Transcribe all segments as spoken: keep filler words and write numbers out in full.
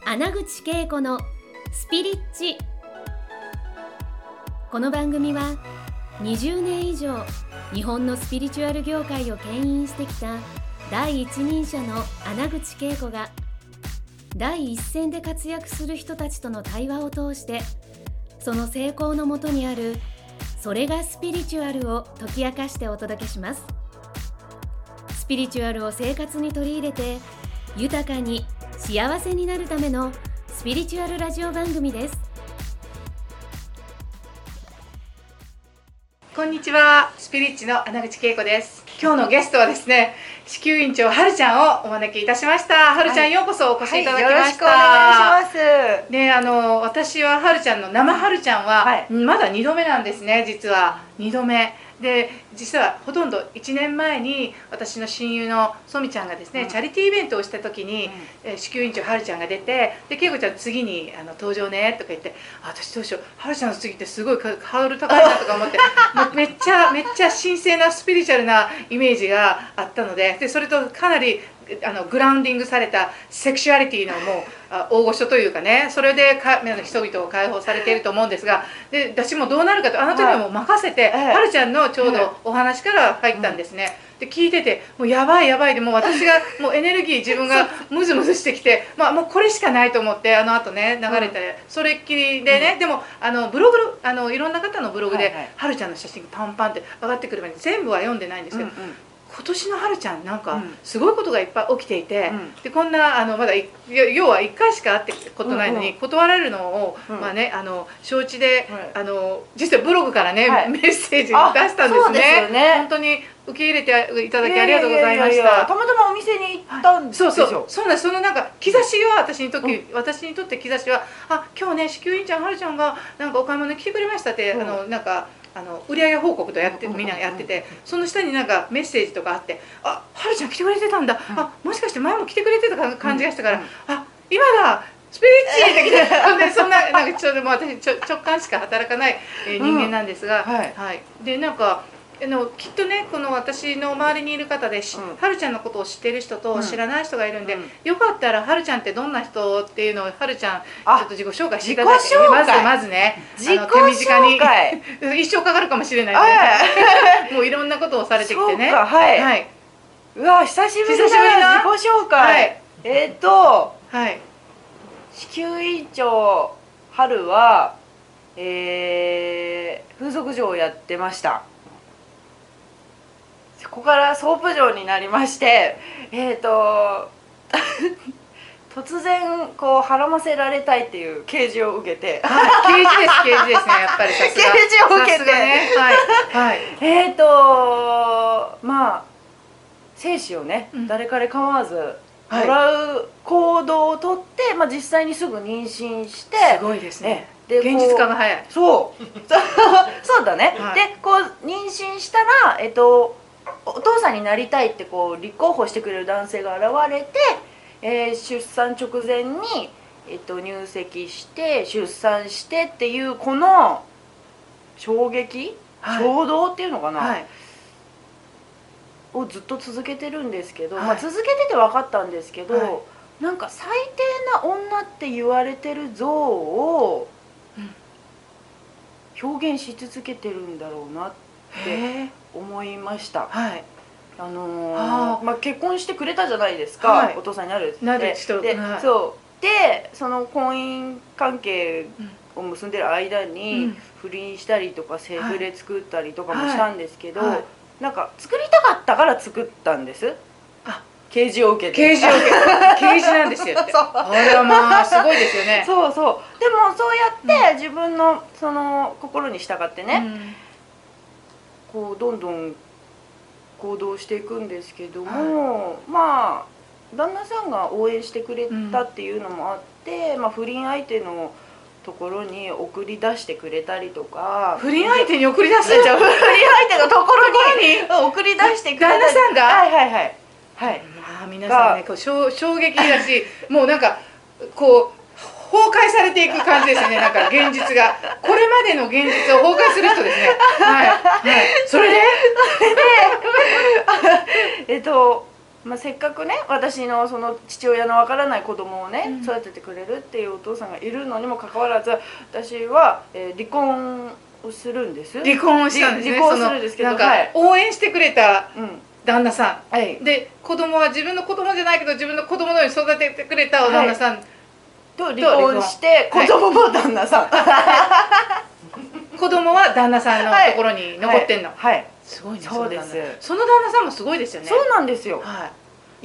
穴口恵子のスピリッチ。この番組はにじゅうねん以上日本のスピリチュアル業界を牽引してきた第一人者の穴口恵子が第一線で活躍する人たちとの対話を通して、その成功のもとにあるそれがスピリチュアルを解き明かしてお届けします。スピリチュアルを生活に取り入れて豊かに幸せになるためのスピリチュアルラジオ番組です。 こんにちは、スピリッチの穴口恵子です。今日のゲストはですね、子宮院長はるちゃんをお招きいたしました。はるちゃん、はい、ようこそお越しいただきました。 はい、よろしくお願いします。 で、あの私ははるちゃんの生はるちゃんは、はい、まだにどめなんですね。実はにどめで、実はほとんどいちねんまえに私の親友のそみちゃんがですね、うん、チャリティーイベントをした時に、うん、え子宮院長はるちゃんが出て、で恵子ちゃん次にあの登場ねとか言って、あ、私どうしよう、はるちゃんの次ってすごいハードル高いなとか思ってもうめっちゃめっちゃ神聖なスピリチュアルなイメージがあったので、でそれとかなりあのグラウンディングされたセクシュアリティのもう大御所というかね、それでか人々を解放されていると思うんですが、で私もどうなるかと、あの時はもう任せて、はい、はるちゃんのちょうどお話から入ったんですね。で聞いてて、もうやばいやばいで、もう私がもうエネルギー自分がムズムズしてきて、まあもうこれしかないと思って、あの後ね流れて、それっきりでね、でもあのブログあのいろんな方のブログで、はいはい、はるちゃんの写真がパンパンって上がってくる前に全部は読んでないんですけど、うんうん、今年のはるちゃんなんかすごいことがいっぱい起きていて、うん、でこんなあのまだ要はいっかいしか会ってことないのに、うんうん、断られるのを、うん、まあね、あの承知で、はい、あの実際ブログからね、はい、メッセージを出したんですね。ですね、本当に受け入れていただきありがとうございました。 たまたまお店に行ったんですよ。 そうそうそうなんです。そのなんか兆しは私にとって、うん、私にとって兆しは、あ、今日ね子宮院ちゃんはるちゃんがなんかお買い物に来てくれましたって、うん、あのなんかあの売上報告とやってみんながやってて、その下になんかメッセージとかあって、あ、はるちゃん来てくれてたんだ、うん、あ、もしかして前も来てくれてた感じがしたから、うん、あ、今だスピリッチって来てでそんななんかちょっともう私ちょ直感しか働かない、えー、人間なんですが、うん、はい、はい、でなんかあのきっとね、この私の周りにいる方で、うん、はるちゃんのことを知ってる人と知らない人がいるんで、うん、よかったらはるちゃんってどんな人っていうのをはるちゃんちょっと自己紹介していただいて、まずまずね、 自己紹介一生かかるかもしれないねもういろんなことをされてきてね。 はい、はい、うわ久しぶりだな、自己紹介、はい、えっ、ー、と、はい、子宮院長はるは、えー、風俗嬢をやってました。ここからソープ嬢になりまして、えっ、ー、と突然こう孕ませられたいっていう啓示を受けて、 はい、啓示です啓示ですね、やっぱりさすが啓示を受けて、 ね、はいはい、 えっとまあ精子をね、うん、誰彼構わずもらう行動をとって、まあ、実際にすぐ妊娠して、 すごいですね、 で現実化が早い。 そうそうだね、はい、でこう妊娠したら、えっとお父さんになりたいってこう立候補してくれる男性が現れて、えー、出産直前に、えっと、入籍して出産してっていうこの衝撃、はい、衝動っていうのかな、はい、をずっと続けてるんですけど、はい、まあ、続けてて分かったんですけど、はい、なんか最低な女って言われてる像を表現し続けてるんだろうなって思いました。はい、あのー、まあ、結婚してくれたじゃないですか、はい、お父さんになるってなる人で、はい、そうでその婚姻関係を結んでる間に、うん、不倫したりとかセフレ作ったりとかもしたんですけど、はいはい、なんか作りたかったから作ったんです。あ、啓示を受けて啓示を受けて啓示なんですよってあらまあすごいですよね。 そうそうでもそうやって自分のその心に従ってね、うん、こうどんどん行動していくんですけども、はい、まあ旦那さんが応援してくれたっていうのもあって、うん、まあ、不倫相手のところに送り出してくれたりとか、 不倫相手に送り出すじゃ不倫相手のところに送り出してくれたり、 旦那さんが、 はいはいはいはい、 まあ皆さんねこう衝撃だしもうなんかこう崩壊されていく感じですね。なんか現実がこれまでの現実を崩壊する人ですね。はいはい。それでえっとまあ、せっかくね私のその父親のわからない子供をね、 うん育ててくれるっていうお父さんがいるのにもかかわらず私は、えー離婚をするんです。 離婚をしたんですね。 離婚するんですけど、 そのなんか、 はい、 応援してくれたうん、 旦那さん、 はい、 で子供は自分の子供じゃないけど自分の子供のように育ててくれたお旦那さん、 と離婚して子供も旦那さん、はい、子供は旦那さんのところに残ってんの。 はい、はい、 すごいね。 そうです。 その旦那さんもすごいですよね。 そうなんですよ。 はい。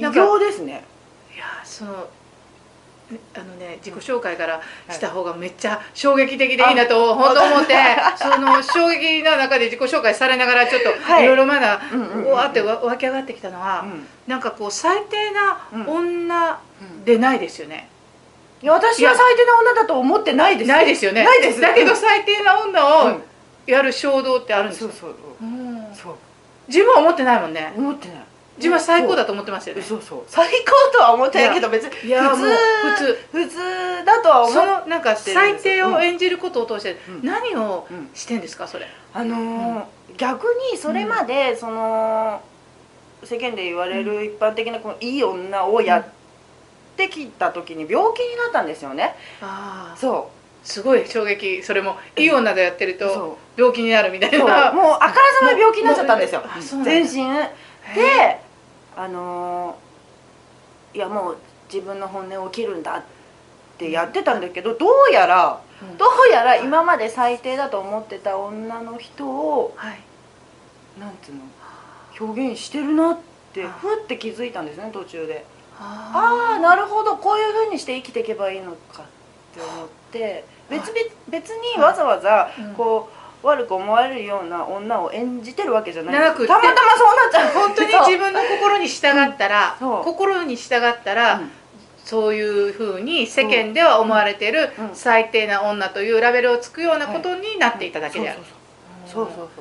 異業ですね。 いやそのあのね自己紹介からした方がめっちゃ衝撃的でいいなと本当思って、その衝撃の中で自己紹介されながらちょっといろいろまだうわーって湧き上がってきたのは、なんかこう最低な女でないですよね。 いや私は最低な女だと思ってないです。 ないですよね。 ないです。 だけど最低な女をやる衝動ってあるんですよ。 そうそう。 自分は思ってないもんね。 思ってない。 自分は最高だと思ってますよね。 そうそう。最高とは思ってないけど別にいや普通普通普通だとは思ってそのなんか最低を演じることを通して何をしてんですかそれ。 あの逆にそれまでその世間で言われる一般的なこのいい女をやってきた時に病気になったんですよね。 ああ。 そう。 すごい衝撃。それもいい女でやってると病気になるみたいな。 もうあからさま病気になっちゃったんですよ。全身で。あのー、いやもう自分の本音を切るんだってやってたんだけど、どうやら、うん、どうやら今まで最低だと思ってた女の人を、はい、なんていうの表現してるなってふって気づいたんですね途中で。ああなるほどこういうふうにして生きていけばいいのかって思って別々別にわざわざこう。うん悪く思われるような女を演じてるわけじゃないです。たまたまそうなっちゃう。 本当に自分の心に従ったら、うん、心に従ったら、うん、そういうふうに世間では思われている最低な女というラベルをつくようなことになっていただけである。 そうそうそう。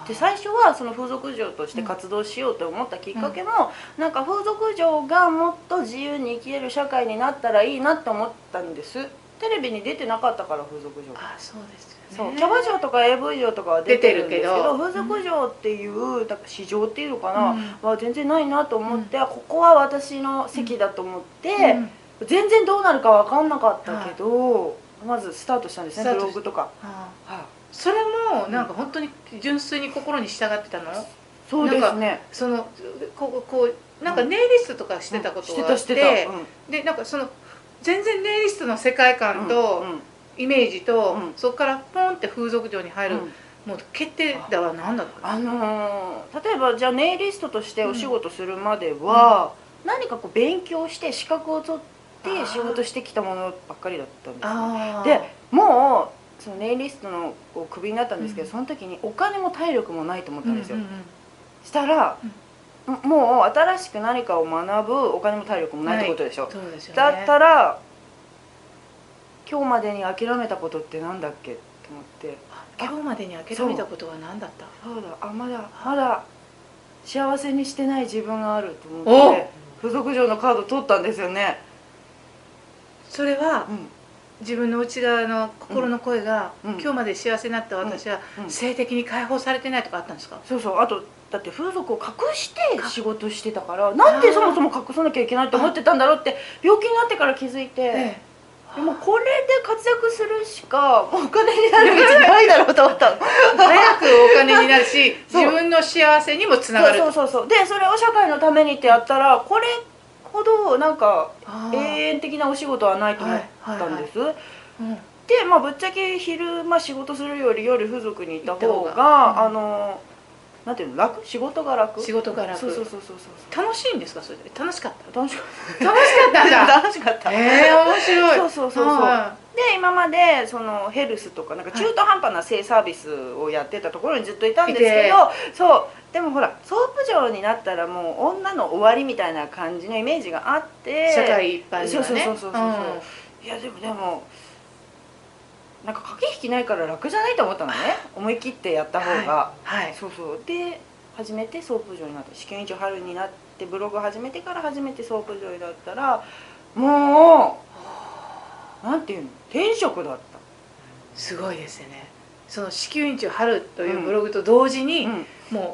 で最初はその風俗嬢として活動しようと思ったきっかけも、うん、なんか風俗嬢がもっと自由に生きれる社会になったらいいなと思ったんです。テレビに出てなかったから風俗嬢。 あ、そうですよね。 そうキャバ嬢とか エーブイ 嬢とかは出てるんですけど、風俗嬢っていうだから市場っていうのかな、うん、は全然ないなと思って、うん、ここは私の席だと思って、うん、全然どうなるか分かんなかったけど、うん、まずスタートしたんですねブログとか。 はあ、それもなんか本当に純粋に心に従ってたの？ そうですね。 そのこうこうなんかネイリストとかしてたことがあって、でなんかその全然ネイリストの世界観とイメージと、うん、そこからポンって風俗嬢に入る、うん、もう決定打は何だったの？あのー、例えばじゃあネイリストとしてお仕事するまでは、うん、何かこう勉強して資格を取って仕事してきたものばっかりだったんですね。でもうそのネイリストのこうクビになったんですけど、うん、その時にお金も体力もないと思ったんですよ。したら、うん、もう新しく何かを学ぶお金も体力もないってことでしょ。はい、そうですよね。だったら今日までに諦めたことってなんだっけと思って、 今日までに諦めたことは何だった？ そうだ、あまだまだ幸せにしてない自分があると思って風俗嬢のカード取ったんですよね。 それは、うん、自分の内側の心の声が、うん、今日まで幸せになった私は、うん、性的に解放されてないとかあったんですか？ そうそう。あとだって風俗を隠して仕事してたから、なんでそもそも隠さなきゃいけないって思ってたんだろうって病気になってから気づいて、ええでもこれで活躍するしかお金になる道ないだろうと思ったの。 早くお金になるし自分の幸せにもつながる。 そうそうそう。でそれを社会のためにってやったらこれほどなんか永遠的なお仕事はないと思ったんです。でまあぶっちゃけ昼間仕事するより夜風俗にいた方が、うん、あのなんていうの楽仕事が楽仕事が楽そうそうそうそうそう楽しいんですかそれで楽しかった楽しかった楽しかったんだ楽しかったええー、面白いそうそうそうそうで今までそのヘルスとかなんか中途半端な性サービスをやってたところにずっといたんですけど、はい、そうでもほらソープ嬢になったらもう女の終わりみたいな感じのイメージがあって社会一般にはねそうそうそうそうそう、うん、いやでもでもなんか駆け引きないから楽じゃないと思ったのね思い切ってやった方が、はい、はい、そうそうで初めてソープ嬢になって試験以上春になってブログ始めてから初めてソープ嬢になったらもうなんていうの天職だった。 すごいですよね。その子宮院中春というブログと同時に、うん、もう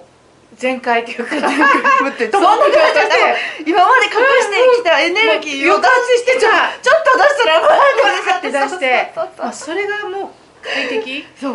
全開っていうか、そんな感じで今まで隠してきたエネルギーを抑圧してちょっと出したらバーって出して、まあそれがもう快適。 そう。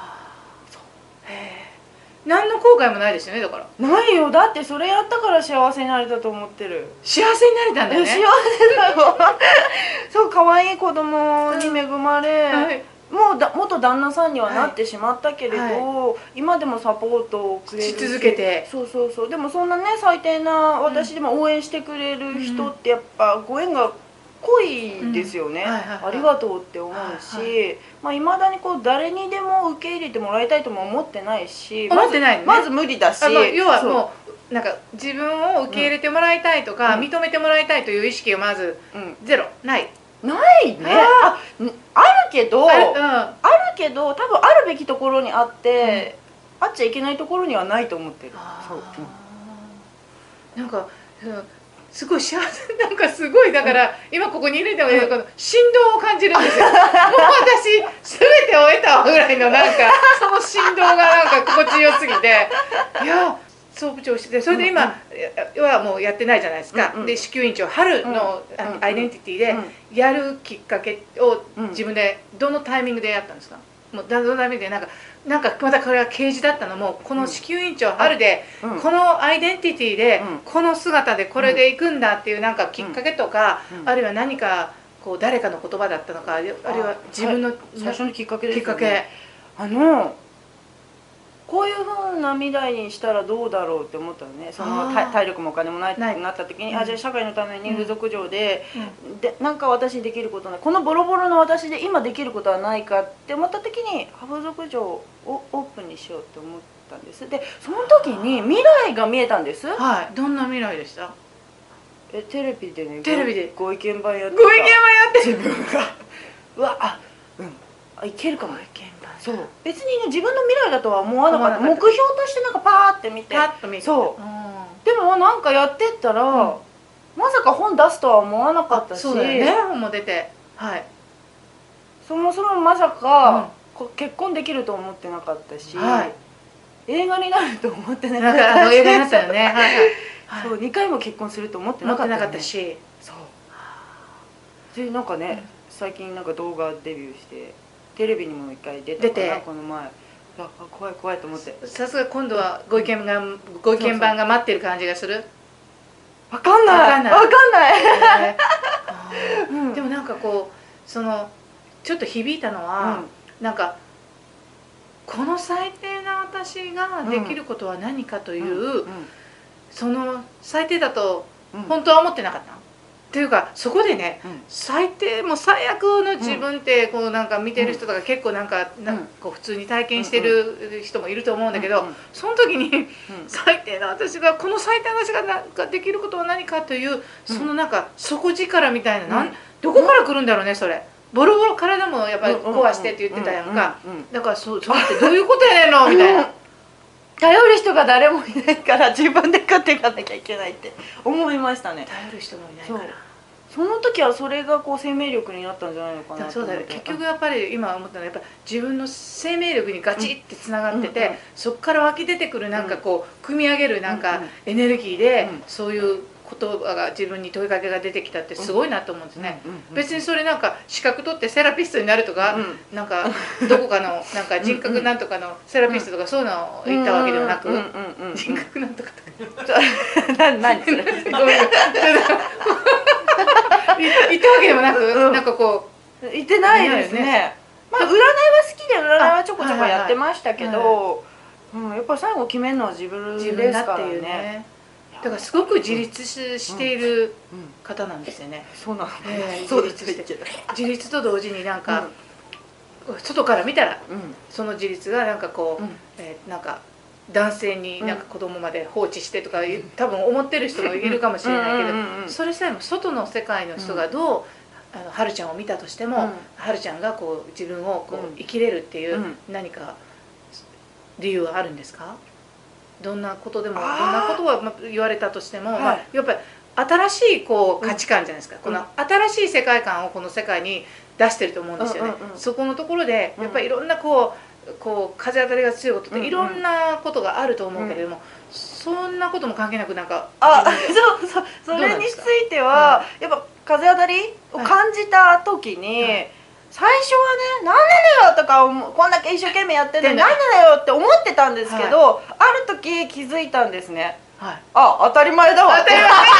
何の後悔もないですよね。だからないよ。だってそれやったから幸せになれたと思ってる。 幸せになれたんだよね。 幸せだよ。そう可愛い子供に恵まれ、はい、もうだ元旦那さんにはなってしまったけれど、はいはい、今でもサポートをくれるし続けて、 そうそうそう。でもそんなね最低な私でも応援してくれる人ってやっぱご縁が濃いですよね。ありがとうって思うし、はいはい、まあ未だにこう誰にでも受け入れてもらいたいとも思ってないし、 思ってないね、 まず無理だし、 要はもうなんか自分を受け入れてもらいたいとか、うん、認めてもらいたいという意識がまずゼロ、うん、ないないね。あ、あるけどある、うん、あるけど多分あるべきところにあって、うん、あっちゃいけないところにはないと思ってる。そう、 うん、なんか、うんすごい幸せ、なんかすごいだから、うん、今ここにいるんだけど振動を感じるんですよ。もう私全て終えたわぐらいのなんかその振動がなんか心地よすぎて、いや総部長してて、それで今はもうやってないじゃないですか。で支給委員長春のアイデンティティでやるきっかけを自分でどのタイミングでやったんですか？もうどのタイミングでなんかなんかまたこれは啓示だったのも、この支給委員長春でこのアイデンティティでこの姿でこれでいくんだっていうなんかきっかけとか、あるいは何かこう誰かの言葉だったのか、あるいは自分の最初のきっかけですよね。あのこういうふうな未来にしたらどうだろうって思ったのね。その体力もお金もないってなった時に、あじゃあ社会のために風俗嬢ででなんか私にできることない、このボロボロの私で今できることはないかって思った時に風俗嬢をオープンにしようって思ったんです。でその時に未来が見えたんです。 はい。どんな未来でした？ えテレビでね、 テレビでご意見番やってた。ご意見番やって自分がうわあうんあいけるかも。そう別にね自分の未来だとは思わなかった。目標としてなんかパーって見て、 パッと見て、 そう、うん、でもなんかやってったら、うん、まさか本出すとは思わなかったし、 そうだよね、本も出て、はい、 そもそもまさか、うん、結婚できると思ってなかったし、はい、映画になると思ってなかったし、 なんか映画になったよね、はいはい、 そうにかいも結婚すると思ってなかった、ね、 思ってなかったし、 そうでなんかね、うん、最近なんか動画デビューしてテレビにも一回出たかな、この前。あ怖い怖いと思って。 さすが今度はご意見がご意見番が待ってる感じがする。 わかんないわかんないわかんない。 でもなんかこうそのちょっと響いたのは、うん、なんかこの最低な私ができることは何かという、うんうん、その最低だと本当は思ってなかった。っていうかそこでね、うん、最低もう最悪の自分ってこうなんか見てる人とか結構なんか、うん、なんかこう普通に体験してる人もいると思うんだけど、うんうん、その時に、うん、最低な私がこの最低な私がなんかできることは何かという、うん、そのなんか底力みたいな、なん、どこから来るんだろうねそれ。ボロボロ体もやっぱり壊してって言ってたやんか。だからそうそれってどういうことやねんのみたいな。 頼る人が誰もいないから自分で勝っていかなきゃいけないって思いましたね。 頼る人もいないから。 その時はそれがこう生命力になったんじゃないのかな。 そうだよ。結局やっぱり今思ったのはやっぱ自分の生命力にガチってつながってて、そこから湧き出てくるなんかこう組み上げるなんかエネルギーでそういう言葉が自分に問いかけが出てきたってすごいなと思うんですね。別にそれなんか資格取ってセラピストになるとか、うん、なんかどこかのなんか人格なんとかのセラピストとかそういうのを言ったわけではなく、人格なんとかとか何それ言ったわけでもなく、うん、なんかこう言ってないですね。ねまあ占いは好きで占いはちょこちょこやってましたけど、やっぱり最後決めるのは自分ですからね。 だからすごく自立している方なんですよね。 そうなんです。自立して自立と同時になんか、うん、外から見たら、うん、その自立がなんかこう、うん、えー、なんか男性になんか子供まで放置してとか、うん、多分思ってる人もいるかもしれないけど、それさえも外の世界の人がどう、あのはるちゃんを見たとしても、うん、はるちゃんがこう自分をこう生きれるっていう何か理由はあるんですか？どんなことでもどんなことは言われたとしても、はい、まあ、やっぱり新しいこう価値観じゃないですか、うん、この新しい世界観をこの世界に出してると思うんですよね。そこのところでやっぱりいろんなこうこう風当たりが強いことっていろんなことがあると思うけれども、 そんなことも関係なくなんかあそうそうそれについては、うん、やっぱ風当たりを感じた時に、はいはい、最初はね「なんなのよ」とかこんだけ一生懸命やってるのに「なんなのよ」って思ってたんですけど、はい、ある時気づいたんですね、はい、あ当たり前だわ当たり前そう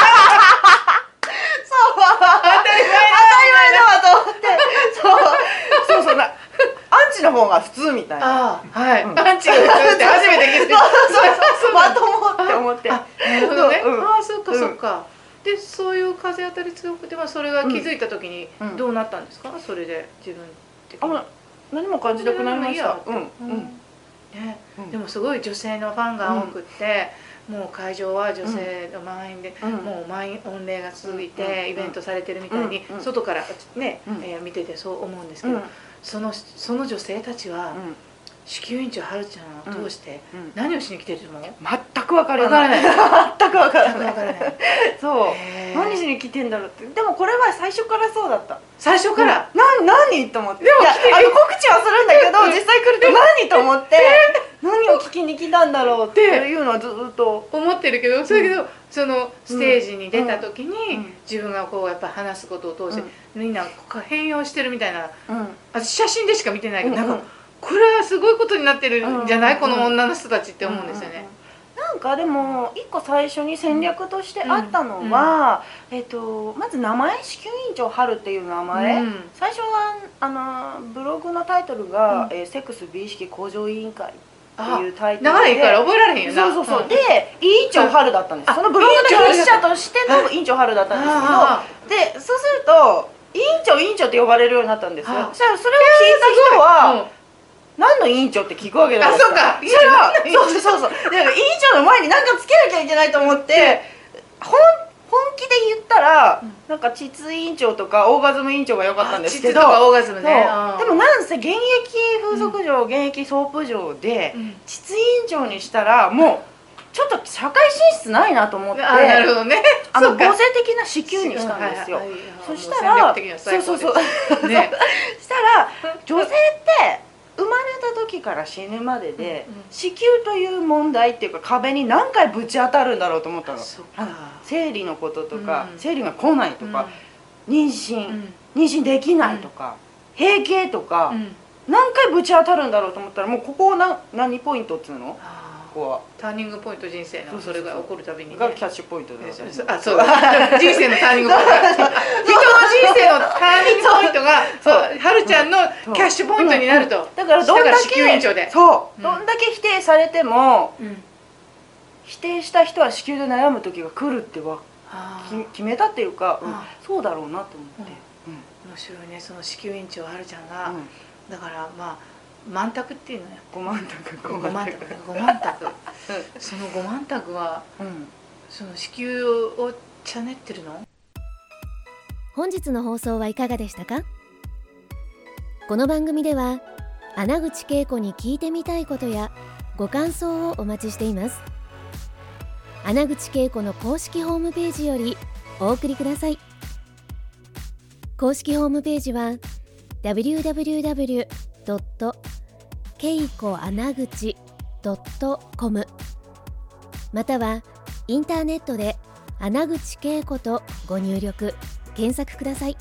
当たり前だわと思ってそうそうそうなアンチの方が普通みたいな。 あはい、うん、アンチが普通って初めて聞いてそうそうまともって思って。 なるほどね。ああそっかそっか。でそういう風当たり強くて、まあそれが気づいた時にどうなったんですか？それで自分的に。 あ何も感じなくなりました。 うんうんね。でもすごい女性のファンが多くって。もう会場は女性の満員で、うん、もう満員御礼が続いてイベントされてるみたいに、うん、外からね、うんえー、見ててそう思うんですけど、うん、そのその女性たちは、うん、子宮院長はるちゃんを通して何をしに来てると思う？ 全く分からない。全く分からない。そう何しに来てんだろうって。でもこれは最初からそうだった。 最初から？ な何と思って。でもいやあの告知はするんだけど実際来ると何と思って。何を聞きに来たんだろうっていうのはずっと思ってるけど、それけどそのステージに出た時に自分がこうやっぱ話すことを通してみんな変容してるみたいな、私写真でしか見てないけどなんかこれはすごいことになってるんじゃないこの女の人たちって思うんですよね。 なんかでも一個最初に戦略としてあったのは、えっとまず名前子宮院長春っていう名前、最初はあのブログのタイトルが「セックス美意識向上委員会」っていうタイトルで長いから覚えられへんよな。 そうそうそう、うん、で委員長春だったんです。そのブログの筆者としての委員長春だったんですけど、でそうすると委員長委員長って呼ばれるようになったんですよ。そしたらそれを聞いた人は何の委員長って聞くわけじゃないですか。あ、そうか。それはそうそうそう。だから委員長の前に何かつけなきゃいけないと思って本本気で言ったら、うん、なんか膣委員長とかオーガズム委員長が良かったんですけど、 膣とかオーガズムね。 でもなんせ現役風俗嬢、うん、現役ソープ嬢で、うん、膣委員長にしたらもうちょっと社会進出ないなと思って、 あ、なるほどね。 あの合成的な子宮にしたんですよ。そしたらそうそうそうね、したら女性って生まれた時から死ぬまでで、うんうん、子宮という問題っていうか壁に何回ぶち当たるんだろうと思ったの。生理のこととか、うん、生理が来ないとか、うん、妊娠、うん、妊娠できないとか、うん、閉経とか、うん、何回ぶち当たるんだろうと思ったらもうここを何何ポイントっつうの？ここはターニングポイント、人生のそれが起こるたびに、ね、 がキャッシュポイントで、 あ、そうだ人生のターニングポイント人の人生のターニングポイントがはるちゃんのキャッシュポイントになると。 だからどんだけそう、どんだけ否定されても、否定した人は子宮で悩む時が来るっては決めたっていうか、そうだろうなと思って。 面白いね、その子宮院長はるちゃんがだからまあ満卓っていうのよ。 ご満卓、 ご満卓、ご満卓。そのご満卓は、うん、その子宮をちゃねってるの？ 本日の放送はいかがでしたか？この番組では穴口恵子に聞いてみたいことやご感想をお待ちしています。穴口恵子の公式ホームページよりお送りください。公式ホームページは ダブリューダブリューダブリュードットケイコアナグチドットコム またはインターネットで穴口恵子とご入力検索ください。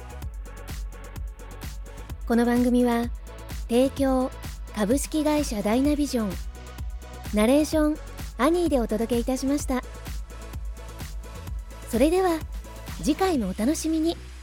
この番組は提供株式会社ダイナビジョン、ナレーションアニーでお届けいたしました。それでは次回もお楽しみに。